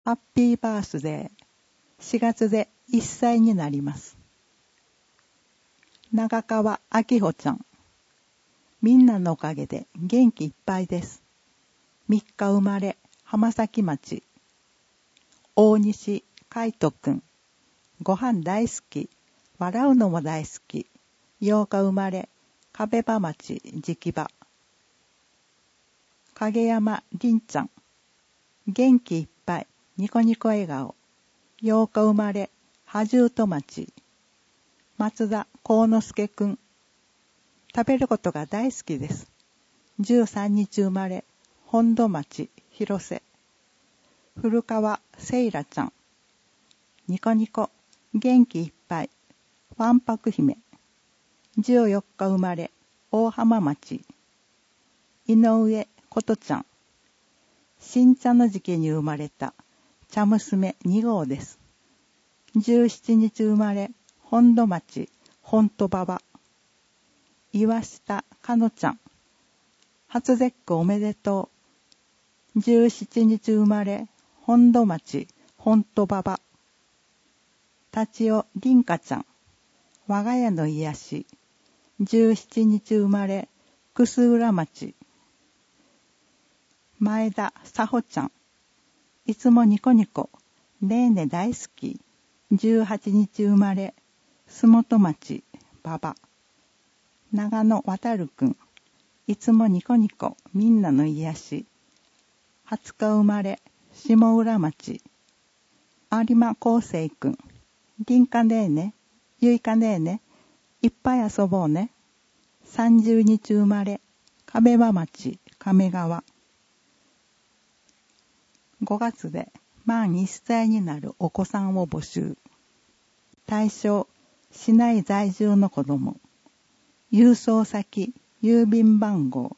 ハッピーバースデー。4月で1歳になります。長川明穂ちゃん。みんなのおかげで元気いっぱいです。3日生まれ、浜崎町。大西海斗くん。ご飯大好き。笑うのも大好き。8日生まれ、壁場町直場。影山凛ちゃん。元気いっぱい。ニコニコ笑顔。8日生まれ、波住と町。松田幸之助くん。食べることが大好きです。13日生まれ、本土町広瀬。古川せいらちゃん。ニコニコ、元気いっぱい。わんぱく姫。14日生まれ、大浜町。井上琴ちゃん。新茶の時期に生まれた茶娘2号です。17日生まれ、本土町本土馬場。岩下かのちゃん。初絶句おめでとう。17日生まれ、本土町本土馬場。立尾凛香ちゃん。我が家の癒し。17日生まれ、楠浦町。前田さほちゃん。いつもニコニコ。ねえね大好き。18日生まれ、洲本町馬場。長野渡るくん。いつもニコニコ。みんなの癒し。20日生まれ、下浦町。有馬康生くん。凛香ねえね。ゆいかねえね。いっぱい遊ぼうね。30日生まれ、壁場町亀川。5月で満1歳になるお子さんを募集。対象、市内在住の子供。郵送先、郵便番号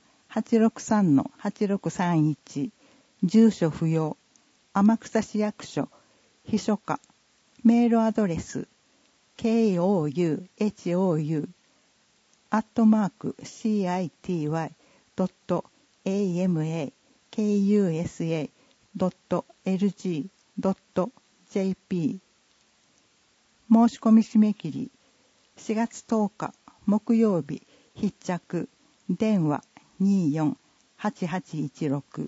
863-8631。住所不要。天草市役所、秘書課。メールアドレス、couyu@city.kusa.lg.jp。 申し込み締め切り4月10日木曜日必着。電話24-8816。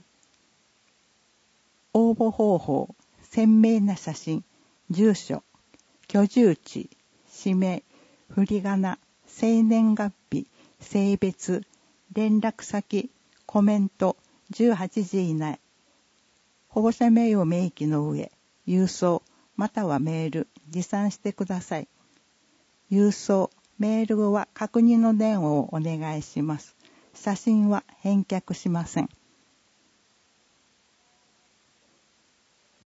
応募方法、鮮明な写真、住所、居住地、氏名、振り仮名、生年月日、性別、連絡先、コメント、18時以内。保護者名を明記の上、郵送またはメール、持参してください。郵送、メールは確認の電話をお願いします。写真は返却しません。